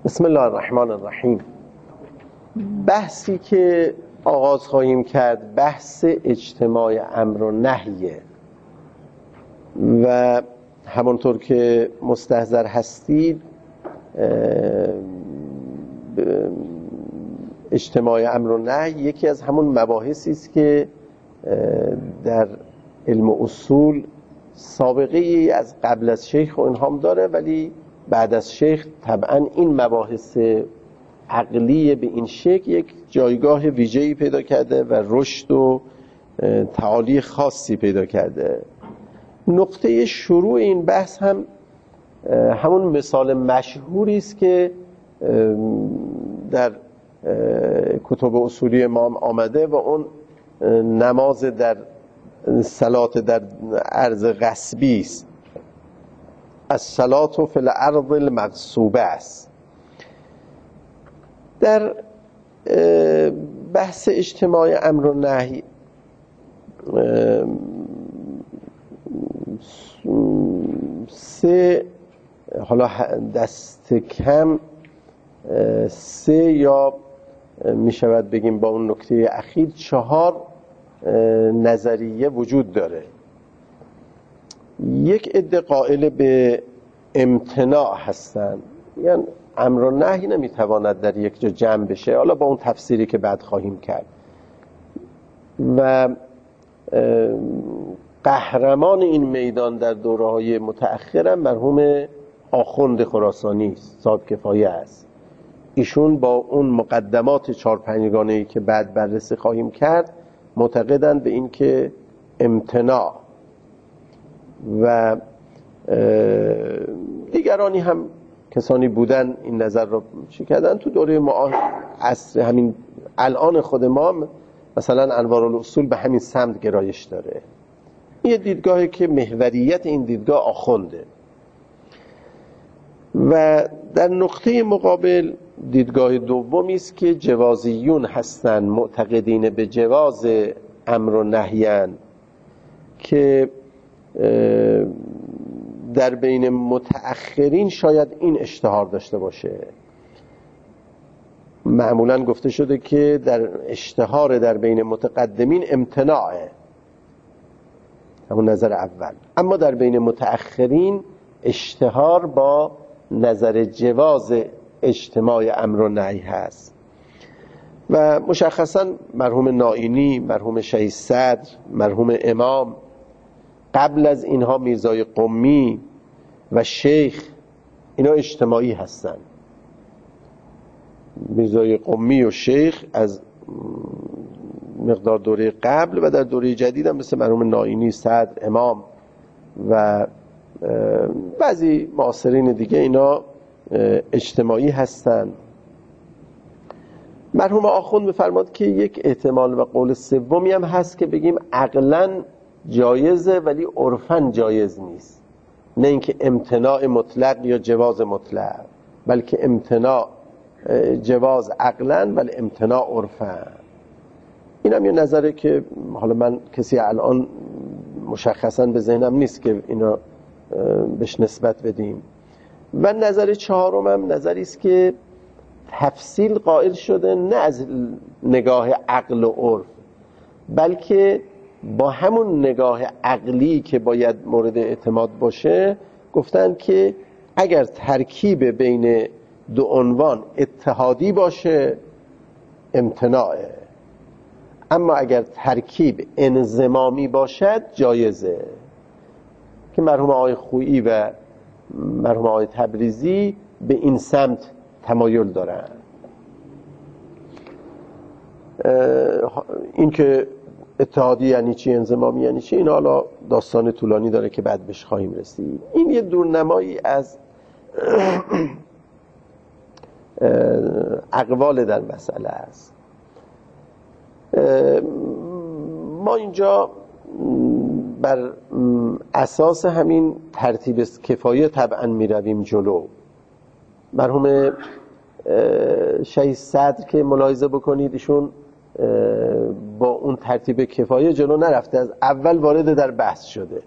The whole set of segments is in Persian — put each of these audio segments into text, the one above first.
بسم الله الرحمن الرحیم. بحثی که آغاز خواهیم کرد بحث اجتماع امر و نهیه و همونطور که مستحضر هستید اجتماع امر و نهی یکی از همون مباحثی است که در علم اصول سابقه ای از قبل از شیخ و اینهام داره، ولی بعد از شیخ طبعا این مباحث عقلی به این شکل یک جایگاه ویژه‌ای پیدا کرده و رشد و تعالی خاصی پیدا کرده. نقطه شروع این بحث هم همون مثال مشهوری است که در کتب اصولی ما آمده و اون نماز در صلات در ارض غصبی است. الصلاة فی الارض المغصوبه است. در بحث اجتماع امر و نهی سه، حالا دست کم سه یا می شود بگیم با اون نکته اخیر 4 نظریه وجود داره. یک عده قائل به امتناع هستند، یعنی امر و نهی نمیتواند در یک جا جمع بشه، حالا با اون تفسیری که بعد خواهیم کرد. و قهرمان این میدان در دوره‌های متأخر مرحوم آخوند خراسانی صاحب کفایه است. ایشون با اون مقدمات 4-5 گانه‌ای که بعد بررسی خواهیم کرد معتقدند به این که امتناع و دیگرانی هم کسانی بودن این نظر رو چی کردن تو دوره ما عصر همین الان خود ما، مثلا انوارالرسول به همین سمت گرایش داره. یه دیدگاهی که محوریت این دیدگاه آخونده. و در نقطه مقابل دیدگاه دومی است که جوازیون هستن، معتقدین به جواز امر و نهیان، که در بین متأخرین شاید این اشتهار داشته باشه. معمولا گفته شده که در اشتهار در بین متقدمین امتناعه، همون نظر اول، اما در بین متأخرین اشتهار با نظر جواز اجتماع امر و نهی هست. و مشخصا مرحوم نائینی، مرحوم شهید صدر، مرحوم امام، قبل از اینها میرزای قمی و شیخ، اینا اجتماعی هستن. میرزای قمی و شیخ از مقدار دوره قبل و در دوره جدید هم مثل مرحوم نائینی، صدر، امام و بعضی معاصرین دیگه اینا اجتماعی هستن. مرحوم آخوند بفرماد که یک احتمال و قول سومی هم هست که بگیم عقلاً جایزه ولی عرفاً جایز نیست. نه اینکه امتناع مطلق یا جواز مطلق، بلکه امتناع جواز عقلاً ولی امتناع عرفاً. این هم یه نظره که حالا من کسی الان مشخصاً به ذهنم نیست که اینا بهش نسبت بدیم. و نظر چهارم هم نظری است که تفصیل قائل شده، نه از نگاه عقل و عرف، بلکه با همون نگاه عقلی که باید مورد اعتماد باشه، گفتن که اگر ترکیب بین دو عنوان اتحادی باشه امتناعه، اما اگر ترکیب انضمامی باشد جایزه. که مرحوم آقای خویی و مرحوم آقای تبریزی به این سمت تمایل دارن. این که اتحادی یعنی چی، انضمامی یعنی چی، این حالا داستان طولانی داره که بعد بهش خواهیم رسید. این یه دورنمایی از اقوال در مسئله است. ما اینجا بر اساس همین ترتیب کفایه طبعا می رویم جلو. مرحوم شهید صدر که ملاحظه بکنید ایشون با اون ترتیب کفایه جلو نرفته، از اول وارد در بحث شده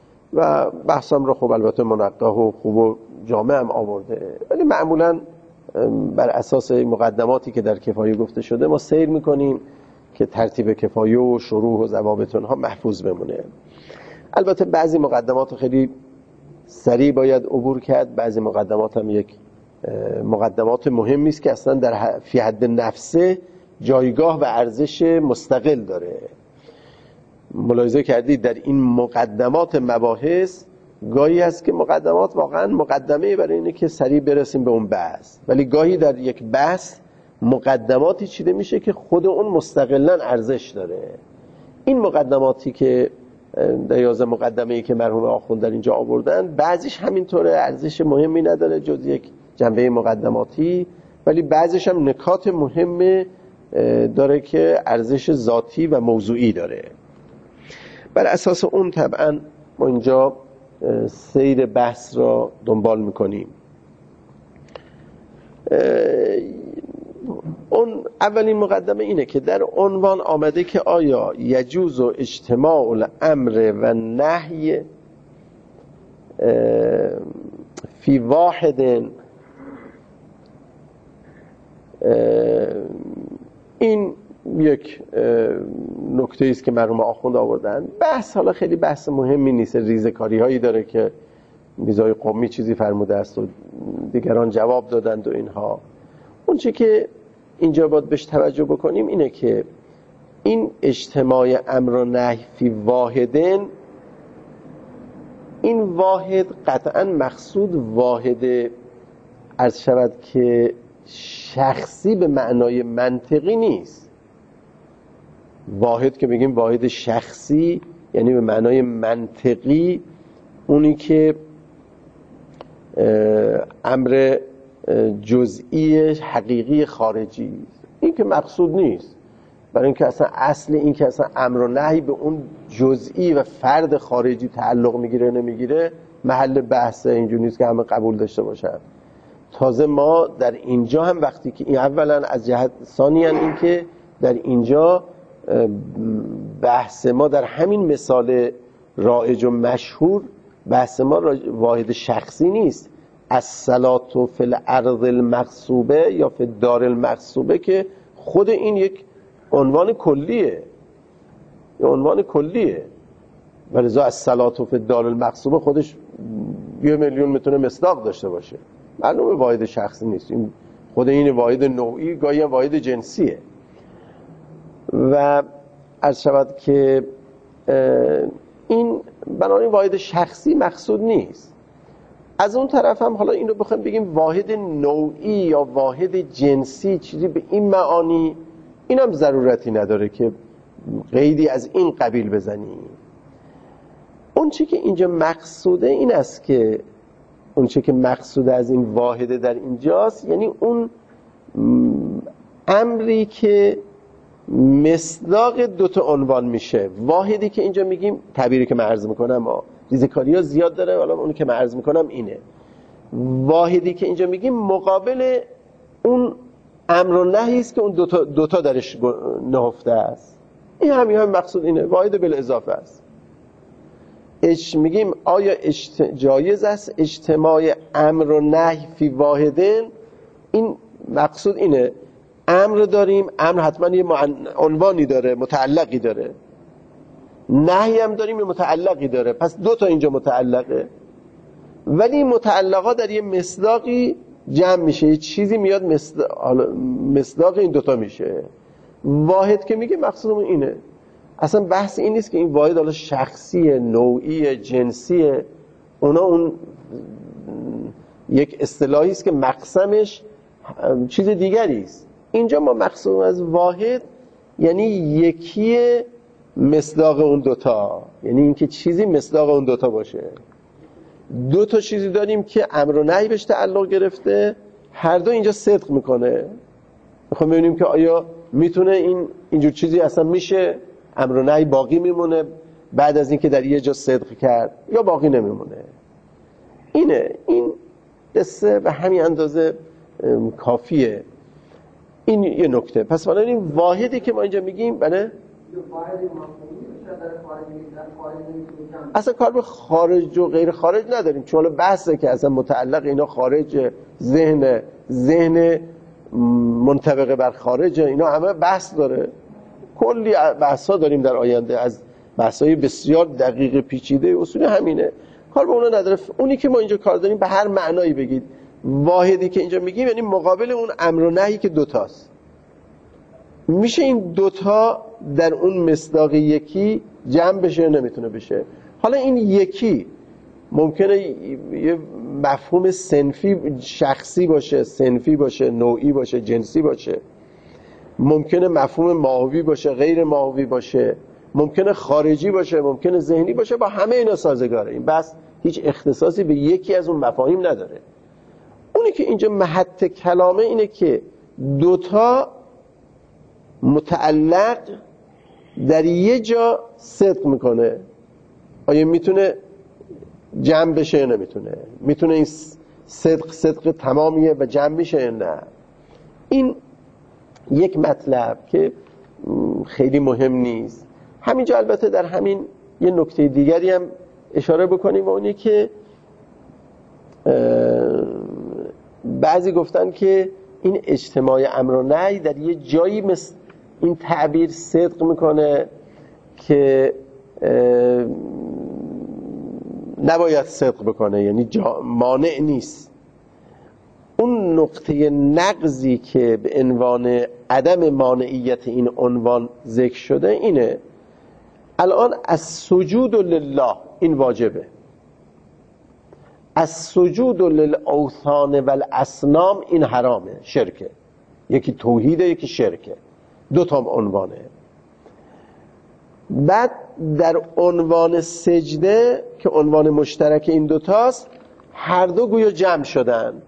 و بحثم رو خب البته منقح و خوب و جامع هم آورده، ولی معمولا بر اساس مقدماتی که در کفایه گفته شده ما سیر میکنیم که ترتیب کفایه و شروح و ضوابط اونها محفوظ بمونه. البته بعضی مقدمات خیلی سریع باید عبور کرد، بعضی مقدمات هم یک مقدمات مهمی است که اصلا در فی حد نفسه جایگاه و ارزش مستقل داره. ملاحظه کردید در این مقدمات مباحث گاهی هست که مقدمات واقعا مقدمه برای اینه که سریع برسیم به اون بحث، ولی گاهی در یک بحث مقدماتی چیده میشه که خود اون مستقلا ارزش داره. این مقدماتی که در 11 مقدمه‌ای که مرحوم آخوند در اینجا آوردن بعضیش همینطوره، ارزش مهمی نداره جز یک جنبه مقدماتی، ولی بعضیش هم نکات مهم داره که ارزش ذاتی و موضوعی داره. بر اساس اون طبعا ما اینجا سیر بحث را دنبال میکنیم. اون اولین مقدمه اینه که در عنوان آمده که آیا یجوز و اجتماع الامر و نهی فی واحد، این یک نکته است که مرحوم آخوند آوردن. بحث حالا خیلی بحث مهمی نیست، ریزه‌کاری هایی داره که میرزای قمی چیزی فرموده است و دیگران جواب دادند و اینها. اون چه که اینجا باید بهش توجه بکنیم اینه که این اجتماع امر و نهی فی واحدن، این واحد قطعا مقصود واحد عرض شود که شخصی به معنای منطقی نیست. واحد که بگیم واحد شخصی یعنی به معنای منطقی اونی که امر جزئی حقیقی خارجی، این که مقصود نیست. برای اینکه اصلا اصل این که اصلا امر و نهی به اون جزئی و فرد خارجی تعلق میگیره نمیگیره محل بحثه، اینجوری نیست که همه قبول داشته باشن. تازه ما در اینجا هم وقتی که این اولا از جهت ثانیاً این که در اینجا بحث ما در همین مثال رایج و مشهور بحث ما واحد شخصی نیست. الصلاة فی الارض المغصوبه یا فی الدار المغصوبه که خود این یک عنوان کلیه، یه عنوان کلیه، ولذا الصلاة فی الدار المغصوبه خودش 1 میلیون میتونه مصداق داشته باشه، معلومه واحد شخصی نیست. این خود این واحد نوعی گاهی هم واحد جنسیه. و عرض شود که این بنابراین واحد شخصی مقصود نیست. از اون طرف هم حالا این رو بخوایم بگیم واحد نوعی یا واحد جنسی چیزی به این معانی، این هم ضرورتی نداره که قیدی از این قبیل بزنیم. اون چی که اینجا مقصوده این است که اون چی که مقصوده از این واحده در اینجاست یعنی اون امری که مصداق دوتا عنوان میشه. واحدی که اینجا میگیم تعبیری که من عرض میکنم ریزکاری ها زیاد داره، حالا اونی که من عرض میکنم اینه. واحدی که اینجا میگیم مقابل اون امر و نهی است که اون دوتا درش نهفته است. این همین مقصود اینه، واحد بالاضافه است. میگیم آیا جایز است اجتماع امر و نهی فی واحدن؟ این مقصود اینه، امر داریم، امر حتما یه عنوانی داره، متعلقی داره، نهی هم داریم یه متعلقی داره، پس 2 تا اینجا متعلقه، ولی متعلقا در یه مصداقی جمع میشه، یه چیزی میاد مصداق این 2 تا میشه. واحد که میگه مقصودمون اینه، اصلا بحث این نیست که این واحد حالا شخصی، نوعی، جنسی، اونا اون یک اصطلاحی است که مقسمش چیز دیگری است. اینجا ما مقصود از واحد یعنی یکی مصداق اون 2 تا، یعنی اینکه چیزی مصداق اون 2 تا باشه. 2 تا چیزی داریم که امر و نهی بهش تعلق گرفته، هر دو اینجا صدق میکنه. میخوام ببینیم که آیا میتونه اینجور چیزی اصلا میشه، امر و نهی باقی میمونه بعد از اینکه در یه جا صدق کرد یا باقی نمیمونه. این قصه به همین اندازه کافیه. این یه نکته. پس این واحدی که ما اینجا میگیم بله اصلا کار به خارج و غیر خارج نداریم، چون بحثه که اصلا متعلق اینا خارج ذهن منطبق بر خارج، اینا همه بحث داره. کلی بحثا داریم در آینده، از بحثای بسیار دقیق پیچیده، اصول همینه، کار به اونا نداره. اونی که ما اینجا کار داریم به هر معنایی بگید، واحدی که اینجا میگیم یعنی مقابل اون امر و نهی که دوتاست. میشه این دوتا در اون مصداق یکی جمع بشه یا نمیتونه بشه؟ حالا این یکی ممکنه یه مفهوم صنفی شخصی باشه، صنفی باشه، نوعی باشه، جنسی باشه، ممکنه مفهوم ماهوی باشه، غیر ماهوی باشه، ممکنه خارجی باشه، ممکنه ذهنی باشه، با همه اینا سازگاره. این بس هیچ اختصاصی به یکی از اون مفاهیم نداره. اونی که اینجا محط کلامه اینه که دوتا متعلق در یه جا صدق میکنه، آیا میتونه جمع بشه یا نمیتونه؟ میتونه این صدق تمامیه و جمع میشه یا نه؟ این یک مطلب که خیلی مهم نیست. همینجا البته در همین یه نکته دیگری هم اشاره بکنیم، و اونی که بعضی گفتن که این اجتماع امر و نهی در یه جایی مثل این تعبیر صدق میکنه که نباید صدق بکنه، یعنی مانع نیست. اون نقطه نقضی که به عنوان عدم مانعیت این عنوان ذکر شده اینه، الان از سجود لله این واجبه، از سجود للاوثان و الاصنام این حرامه، شرکه. یکی توحیده، یکی شرکه، دو تا عنوانه. بعد در عنوان سجده که عنوان مشترک این دوتاست، هر دو گویا جمع شدن.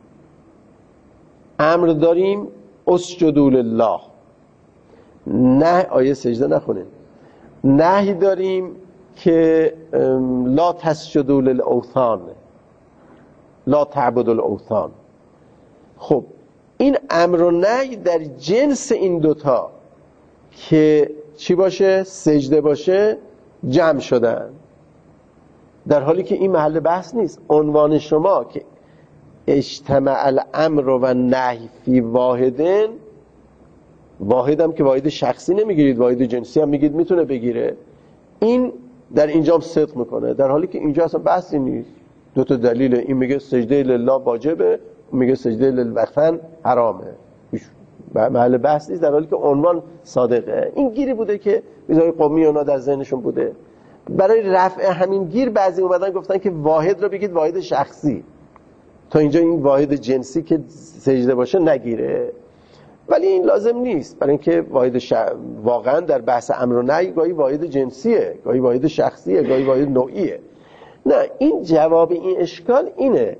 امر داریم اسجدوا لله، نه آیه سجده نخونیم. نهی داریم که لا تسجدوا للاوثان، لا تعبدوا الاوثان. خب این امر و نهی در جنس این دوتا که چی باشه؟ سجده باشه، جمع شدن، در حالی که این محل بحث نیست. عنوان شما که اجتماع الامر و نهی فی واحدن، واحد هم که واحد شخصی نمیگیرید، واحد جنسی هم میگید میتونه بگیره، این در اینجا هم صدق میکنه، در حالی که اینجا اصلا بحثی نیست. دو تا دلیل، این میگه سجده لله واجبه، اون میگه سجده للوثن حرامه، محل بحث نیست، در حالی که عنوان صادقه. این گیری بوده که میزای قومی اونا در ذهنشون بوده. برای رفع همین گیر بعضی اومدن گفتن که واحد رو بگید واحد شخصی، تا اینجا این واحد جنسی که سجده باشه نگیره. ولی این لازم نیست، برای اینکه واحد واقعا در بحث امر و نهی گاهی واحد جنسیه، گاهی واحد شخصیه، گاهی واحد نوعیه. نه، این جواب این اشکال اینه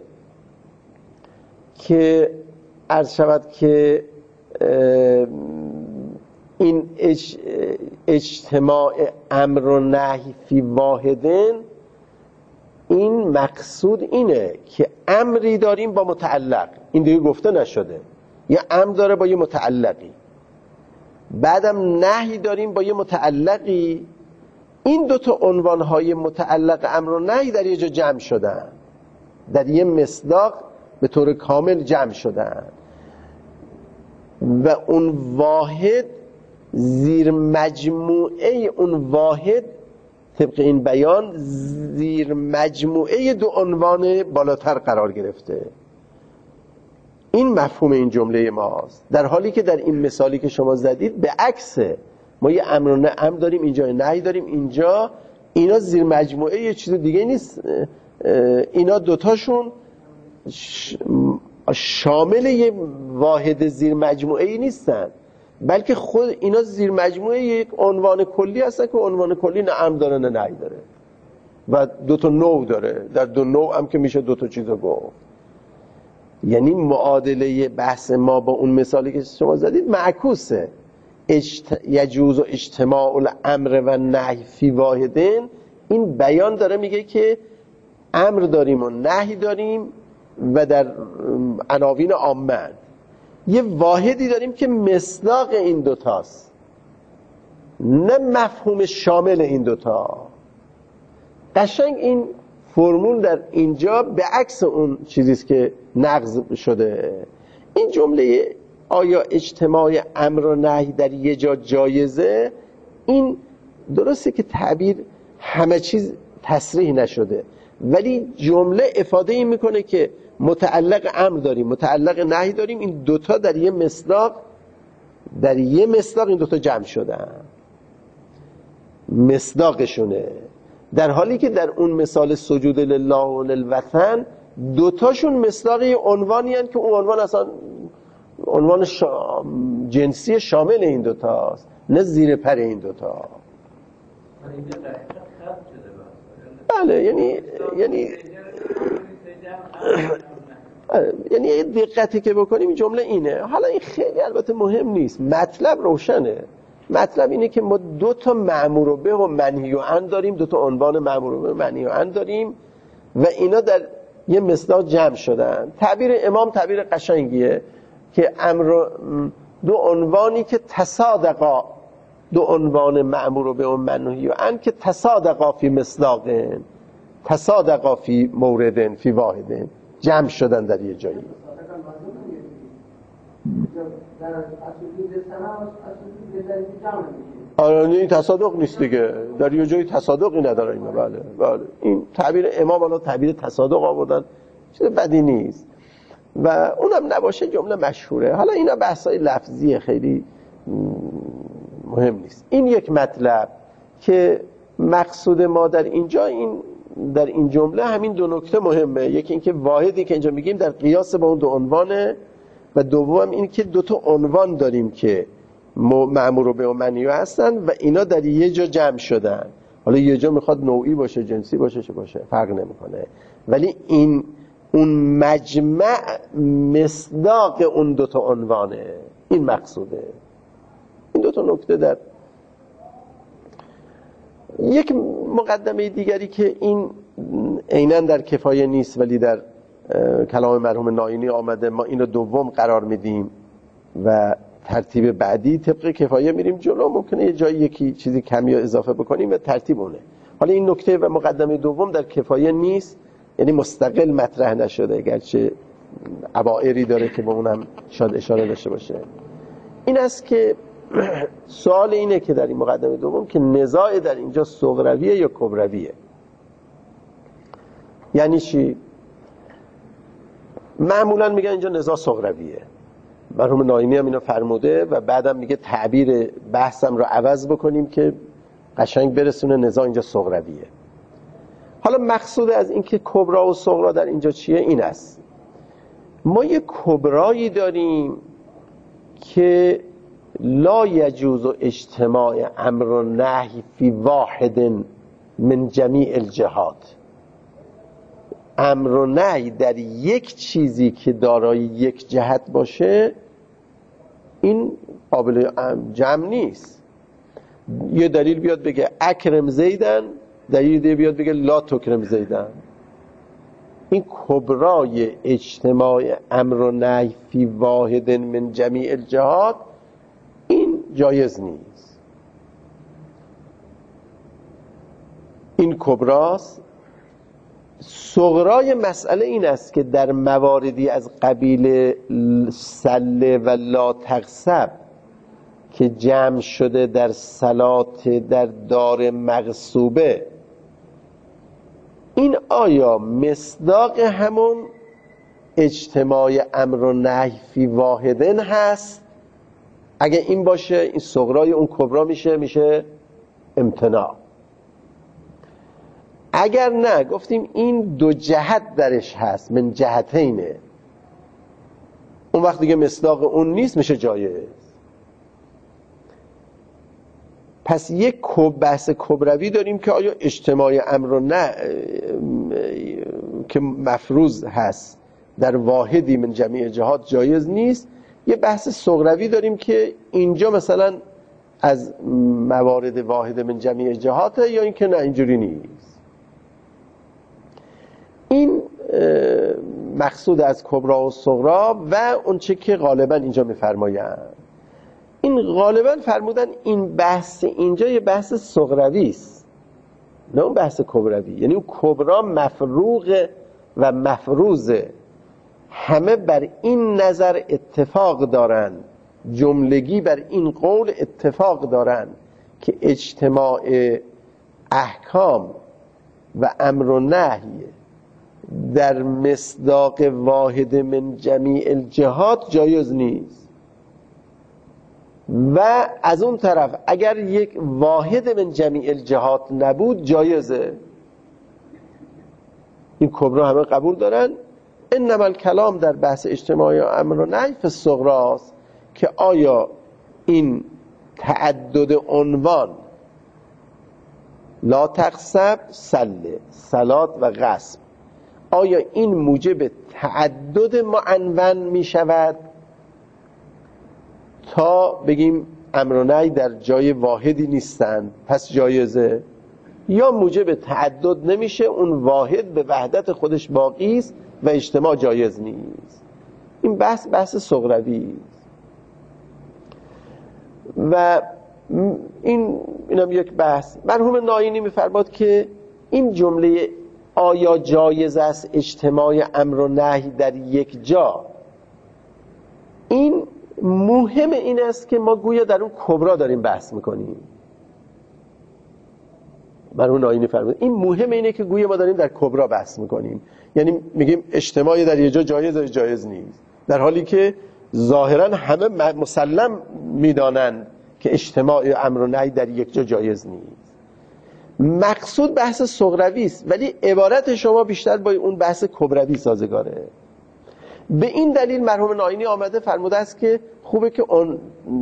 که عرض شود که این اجتماع امر و نهی فی واحدن، این مقصود اینه که امری داریم با متعلق، این دیگه گفته نشده، یه امر داره با یه متعلقی، بعدم نهی داریم با یه متعلقی. این دوتا عنوانهای متعلق امر و نهی در یه جا جمع شدن، در یه مصداق به طور کامل جمع شدن، و اون واحد زیر مجموعه اون واحد طبق این بیان زیر مجموعه دو عنوان بالاتر قرار گرفته. این مفهوم این جمله ماست، در حالی که در این مثالی که شما زدید به عکسه. ما یه امر و نهی داریم اینجا، نهی داریم اینجا، اینا زیر مجموعه یه چیز دیگه نیست، اینا دوتاشون شامل یه واحد زیر مجموعه ای نیستن، بلکه خود اینا زیر مجموعه یک عنوان کلی هستن که عنوان کلی نه امر داره نه نهی داره و دو تا نوع داره. در دو نوع هم که میشه دو تا چیزو گفت. یعنی معادله بحث ما با اون مثالی که شما زدید معکوسه. یجوز اجتماع الامر و نهی فی واحدن، این بیان داره میگه که امر داریم و نهی داریم و در عناوین عامه یه واحدی داریم که مصداق این دوتاست. نه مفهوم شامل این دوتا. قشنگ این فرمول در اینجا به عکس اون چیزیست که نقض شده. این جمله آیا اجتماع امر و نهی در یه جا جایزه، این درسته که تعبیر همه چیز تصریح نشده، ولی جمله افاده این میکنه که متعلق امر داریم، متعلق نهی داریم، این دوتا در یه مصداق این دوتا جمع شدن، مصداقشونه. در حالی که در اون مثال سجود لله و للوطن دوتاشون مصداق یه عنوانی هستند که اون عنوان اصلا عنوان جنسی شامل این دوتاست، نه زیر پر این دوتا. بله یعنی دقتی که بکنیم این جمله اینه. حالا این خیلی البته مهم نیست، مطلب روشنه. مطلب اینه که ما دو تا مأمور به و منهی عنه داریم، دو تا عنوان مأمور به و منهی عنه داریم و اینا در یه مصداق جمع شدن. تعبیر امام تعبیر قشنگیه که امر دو عنوانی که تصادقا، دو عنوان مأمور به و منهی عنه که تصادقا فی مصداقن، تصادقا فی موردن، فی واحدن، جمع شدن در یه جایی. آره این تصادق نیست دیگه، در یه جایی تصادقی نداره اینا. بله این تعبیر امام حالا تعبیر تصادق آوردن، چیز بدی نیست و اونم نباشه جمله مشهوره. حالا اینا بحثای لفظیه، خیلی مهم نیست. این یک مطلب که مقصود ما در اینجا، در این جمله همین دو نکته مهمه. یکی اینکه واحدی که اینجا میگیم در قیاس با اون دو عنوانه و دوم این که دو تا عنوان داریم که مأمور به و منهی هستن و اینا در یه جا جمع شدن. حالا یه جا میخواد نوعی باشه، جنسی باشه، چه باشه، فرق نمیکنه، ولی این اون مجمع مصداق اون دو تا عنوانه. این مقصوده. این دو تا نکته در یک مقدمه دیگری که این عیناً در کفایه نیست ولی در کلام مرحوم ناینی آمده، ما اینو دوم قرار میدیم و ترتیب بعدی طبق کفایه میریم جلو. ممکنه یه جایی یکی چیزی کمی اضافه بکنیم و ترتیب اونه. حالا این نکته و مقدمه دوم در کفایه نیست، یعنی مستقل مطرح نشده، اگرچه عبائری داره که به اونم شاید اشاره داشته باشه. این است که سوال اینه که در این مقدمه دوم که نزاع در اینجا صغرویه یا کبرویه. یعنی چی؟ معمولا میگن اینجا نزاع صغرویه. مرحوم ناینی هم اینو فرموده و بعدم میگه تعبیر بحثم رو عوض بکنیم که قشنگ برسونه نزاع اینجا صغرویه. حالا مقصود از این که کبرا و صغرا در اینجا چیه این است: ما یک کبرایی داریم که لا یجوز اجتماع امر و نهی فی واحد من جمیع الجهات. امر و نهی در یک چیزی که دارای یک جهت باشه این قابل جمع نیست. یه دلیل بیاد بگه اکرم زیدن، دلیل بیاد بگه لا تکرم زیدن. این کبرای اجتماع امر و نهی فی واحد من جمیع الجهات این جایز نیست. این کبراست. صغرای مسئله این است که در مواردی از قبیل سله و لا تغصب که جمع شده در صلات در دار مغصوبه، این آیا مصداق همون اجتماع امر و نهی فی واحدن هست؟ اگه این باشه این صغرای اون کبرا میشه امتناع. اگر نه گفتیم این دو جهت درش هست، من جهتینه، اون وقت دیگه مصداق اون نیست، میشه جایز. پس یک بحث کبروی داریم که آیا اجتماع امر و نه که مفروض هست در واحدی من جمیع جهات جایز نیست. یه بحث صغروی داریم که اینجا مثلا از موارد واحد من جمیع جهاته یا اینکه نه اینجوری نیست. این مقصود از کبرا و صغرا و اون چه که غالبا اینجا میفرمایند. این غالبا فرمودن این بحث اینجا یه بحث صغروی است، نه اون بحث کبروی. یعنی اون کبرا مفروغ و مفروضه، همه بر این نظر اتفاق دارن، جملگی بر این قول اتفاق دارن که اجتماع احکام و امر و نهی در مصداق واحد من جمیع الجهات جایز نیست. و از اون طرف اگر یک واحد من جمیع الجهات نبود جایزه. این کبرا همه قبول دارن. انما الکلام در بحث اجتماع امر و نهی فی الصغراست که آیا این تعدد عنوان لا تقصب صلات و غصب، آیا این موجب تعدد معنون می شود تا بگیم امر و نهی در جای واحدی نیستند پس جایزه، یا موجب تعدد نمیشه، اون واحد به وحدت خودش باقی است و اجتماع جایز نیست. این بحث صغروی است. و اینم یک بحث. مرحوم ناینی می‌فرماد که این جمله آیا جایز است اجتماع امر و نهی در یک جا، این مهم این است که ما گویا در اون کبرا داریم بحث میکنیم. مرحوم ناینی فرمود این مهم اینه که گویا ما داریم در کبرا بحث میکنیم، یعنی میگیم اجتماع در یک جا جایز نیست، در حالی که ظاهرا همه مسلم میدانند که اجتماع امر و نهی در یک جا جایز نیست. مقصود بحث صغروی است، ولی عبارت شما بیشتر با اون بحث کبروی سازگاره. به این دلیل مرحوم ناینی آمده فرموده است که خوبه که اون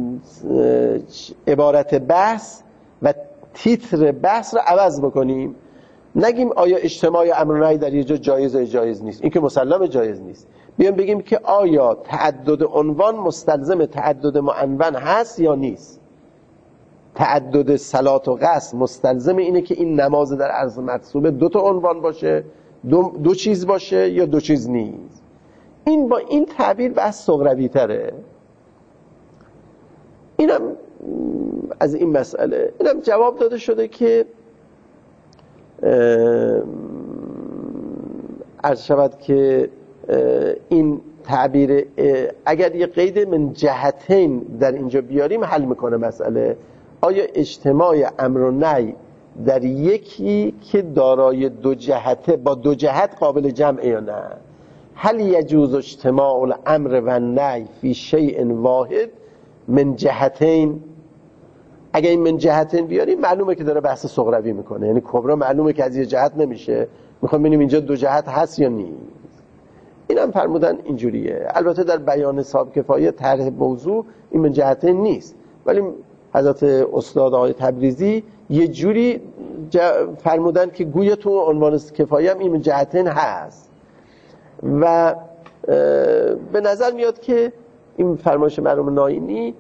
عبارت بحث و تیتر بحث رو عوض بکنیم، نگیم آیا اجتماع امر و نهی در یک جا جایز نیست، این که مسلم جایز نیست، بیام بگیم که آیا تعدد عنوان مستلزم تعدد معنون هست یا نیست. تعدد صلات و غصب مستلزم اینه که این نماز در عرض مطلوبه دو تا عنوان باشه، دو چیز باشه یا دو چیز نیست. این با این تعبیر بحث صغروی تره. اینم از این مسئله. اینم جواب داده شده که عرض شود که این تعبیر اگر یه قید من جهتین در اینجا بیاریم حل میکنه مسئله. آیا اجتماع امر و نهی در یکی که دارای دو جهته با دو جهت قابل جمع یا نه؟ هل یجوز اجتماع الامر و النهی فی شیء واحد من جهتین؟ اگه این من جهتین بیاریم معلومه که داره بحث صغروی میکنه، یعنی کبرا معلومه که از یه جهت نمیشه، میخوام ببینیم اینجا دو جهت هست یا نیست. اینم فرمودن اینجوریه. البته در بیان صاحب کفایه طرح موضوع این من جهتین نیست، ولی حضرت استاد آقای تبریزی یه جوری فرمودن که گویا تو عنوان کفایه هم این من جهتین هست. و به نظر میاد که این فرمایش مرحوم ناینی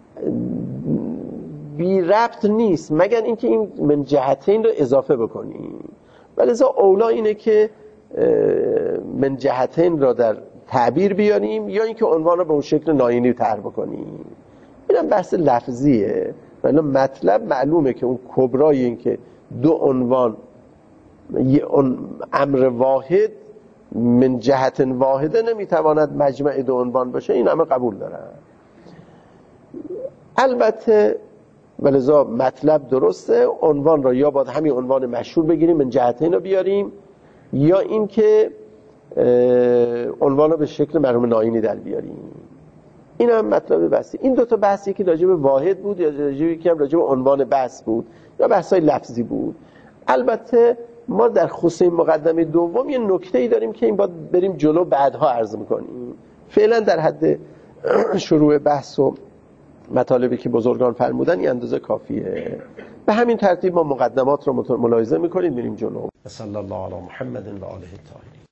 بی ربط نیست، مگر اینکه این من جهتین رو اضافه بکنیم. ولذا اولا اینه که من جهتین را در تعبیر بیاریم یا اینکه عنوان رو به اون شکل ناینی طرح بکنیم. اینم بحث لفظیه، ولی مطلب معلومه که اون کبرای این که دو عنوان یه امر واحد من جهت واحده نمیتواند مجمع دو عنوان باشه، این همه قبول دارن. البته ولذا مطلب درسته، عنوان را یا باید همین عنوان مشهور بگیریم من جهتین رو بیاریم، یا این که عنوان رو به شکل مرحوم ناینی در بیاریم. این هم مطلب بحثی. این دوتا بحثی که راجع به واحد بود یا راجع به عنوان بحث بود یا بحثای لفظی بود. البته ما در خصوص مقدمه دوم یه نکته‌ای داریم که این باید بریم جلو بعدها عرض می‌کنیم. فعلا در حد شروع بحث و مطالبی که بزرگان فرمودن این اندازه کافیه. به همین ترتیب ما مقدمات رو ملاحظه می‌کنیم، میریم جلو. صلی الله علی محمد و آله الطاهرین.